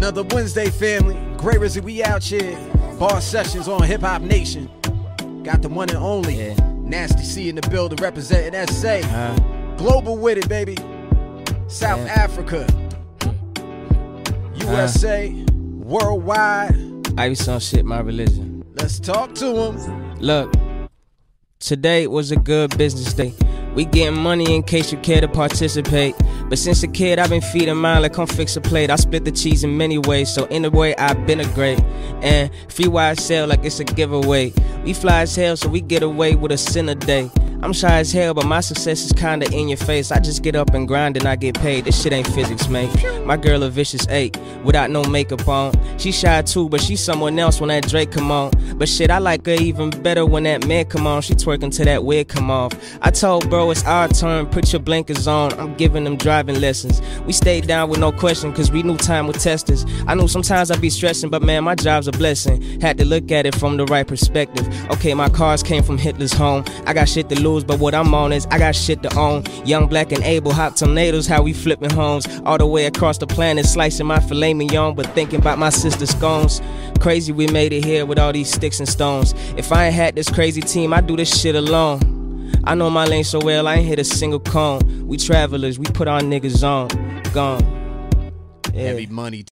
Another Wednesday, family. Great Rizzy, we out here. Bar sessions on Hip Hop Nation. Got the one and only Nasty C in the building representing SA. Global with it, baby. South Africa. USA. Worldwide. I be some shit, my religion. Let's talk to him. Look, today was a good business day. We getting money in case you care to participate. But since a kid, I've been feeding mine like come fix a plate. I split the cheese in many ways, so in a way, I've been a great. And free YSL like it's a giveaway. We fly as hell, so we get away with a sin a day. I'm shy as hell, but my success is kinda in your face. I just get up and grind and I get paid. This shit ain't physics, mate. My girl a vicious 8, without no makeup on. She shy too, but she's someone else when that Drake come on. But shit, I like her even better when that man come on. She twerking till that wig come off. I told bro, it's our turn, put your blinkers on. I'm giving them driving lessons. We stayed down with no question, cause we knew time would test us. I knew sometimes I'd be stressing, but man, my job's a blessing. Had to look at it from the right perspective. Okay, my cars came from Hitler's home. I got shit to lose, but what I'm on is I got shit to own. Young, black, and able, hot tornadoes, how we flipping homes. All the way across the planet, slicing my filet mignon, but thinking about my sister's scones. Crazy we made it here with all these sticks and stones. If I ain't had this crazy team, I'd do this shit alone. I know my lane so well, I ain't hit a single cone. We travelers, we put our niggas on. Gone. Heavy money.